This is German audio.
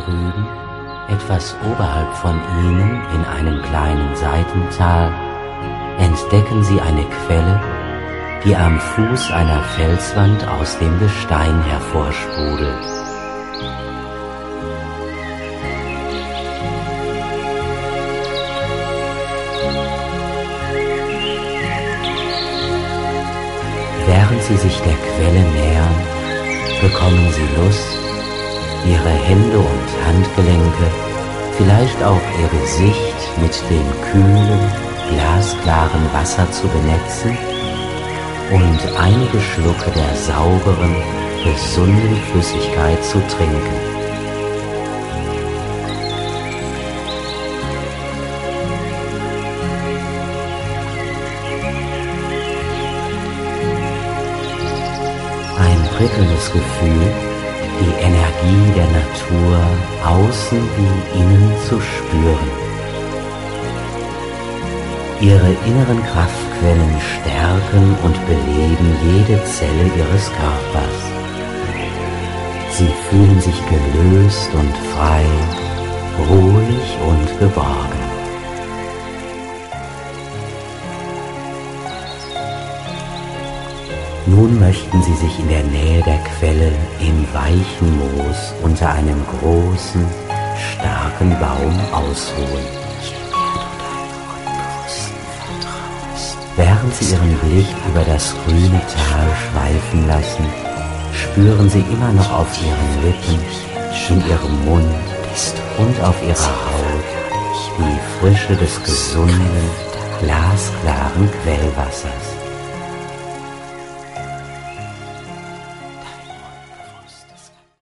drüben, etwas oberhalb von ihnen in einem kleinen Seitental, entdecken sie eine Quelle, die am Fuß einer Felswand aus dem Gestein hervorsprudelt. Während sie sich der Quelle nähern, bekommen sie Lust, ihre Hände und Handgelenke, vielleicht auch ihr Gesicht mit dem kühlen, glasklaren Wasser zu benetzen und einige Schlucke der sauberen, gesunden Flüssigkeit zu trinken. Ein prickelndes Gefühl, die Energie der Natur außen wie innen zu spüren. Ihre inneren Kraftquellen stärken und beleben jede Zelle ihres Körpers. Sie fühlen sich gelöst und frei, ruhig und geborgen. Nun möchten Sie sich in der Nähe der Quelle im weichen Moos unter einem großen, starken Baum ausruhen. Während Sie Ihren Blick über das grüne Tal schweifen lassen, spüren Sie immer noch auf Ihren Lippen, in Ihrem Mund und auf Ihrer Haut die Frische des gesunden, glasklaren Quellwassers.